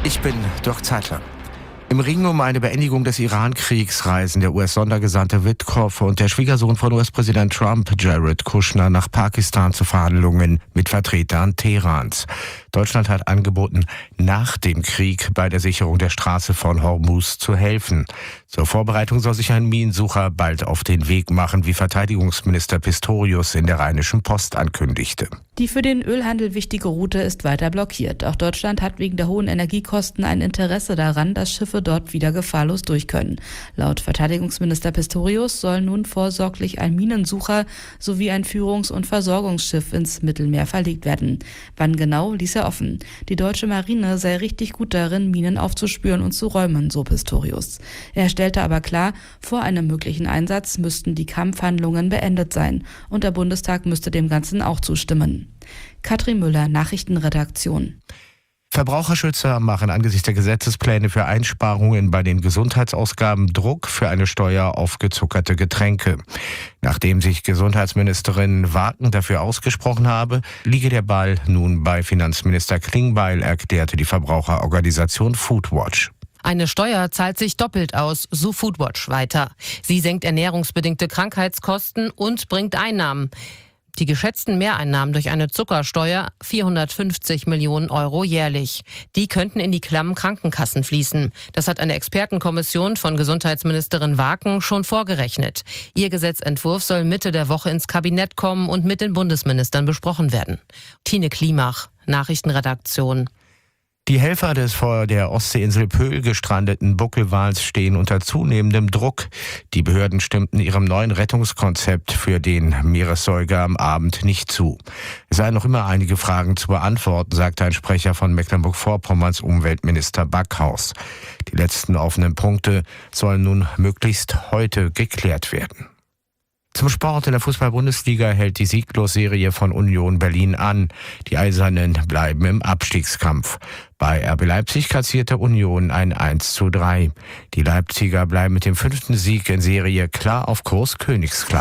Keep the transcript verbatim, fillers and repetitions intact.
Ich bin Dirk Zeitler. Im Ring um eine Beendigung des Iran-Kriegs reisen der U S-Sondergesandte Witkoff und der Schwiegersohn von U S-Präsident Trump, Jared Kushner, nach Pakistan zu Verhandlungen mit Vertretern Teherans. Deutschland hat angeboten, nach dem Krieg bei der Sicherung der Straße von Hormuz zu helfen. Zur Vorbereitung soll sich ein Minensucher bald auf den Weg machen, wie Verteidigungsminister Pistorius in der Rheinischen Post ankündigte. Die für den Ölhandel wichtige Route ist weiter blockiert. Auch Deutschland hat wegen der hohen Energiekosten ein Interesse daran, dass Schiffe dort wieder gefahrlos durch können. Laut Verteidigungsminister Pistorius soll nun vorsorglich ein Minensucher sowie ein Führungs- und Versorgungsschiff ins Mittelmeer verlegt werden. Wann genau, ließ er offen. Die deutsche Marine sei richtig gut darin, Minen aufzuspüren und zu räumen, so Pistorius. Er stellte aber klar, vor einem möglichen Einsatz müssten die Kampfhandlungen beendet sein und der Bundestag müsste dem Ganzen auch zustimmen. Katrin Müller, Nachrichtenredaktion. Verbraucherschützer machen angesichts der Gesetzespläne für Einsparungen bei den Gesundheitsausgaben Druck für eine Steuer auf gezuckerte Getränke. Nachdem sich Gesundheitsministerin Waken dafür ausgesprochen habe, liege der Ball nun bei Finanzminister Klingbeil, erklärte die Verbraucherorganisation Foodwatch. Eine Steuer zahlt sich doppelt aus, so Foodwatch weiter. Sie senkt ernährungsbedingte Krankheitskosten und bringt Einnahmen. Die geschätzten Mehreinnahmen durch eine Zuckersteuer vierhundertfünfzig Millionen Euro jährlich. Die könnten in die klammen Krankenkassen fließen. Das hat eine Expertenkommission von Gesundheitsministerin Waken schon vorgerechnet. Ihr Gesetzentwurf soll Mitte der Woche ins Kabinett kommen und mit den Bundesministern besprochen werden. Tine Klimach, Nachrichtenredaktion. Die Helfer des vor der Ostseeinsel Pöhl gestrandeten Buckelwals stehen unter zunehmendem Druck. Die Behörden stimmten ihrem neuen Rettungskonzept für den Meeressäuger am Abend nicht zu. Es seien noch immer einige Fragen zu beantworten, sagte ein Sprecher von Mecklenburg-Vorpommerns Umweltminister Backhaus. Die letzten offenen Punkte sollen nun möglichst heute geklärt werden. Zum Sport. In der Fußball-Bundesliga hält die Sieglosserie von Union Berlin an. Die Eisernen bleiben im Abstiegskampf. Bei R B Leipzig kassierte Union ein eins zu drei. Die Leipziger bleiben mit dem fünften Sieg in Serie klar auf Kurs Königsklasse.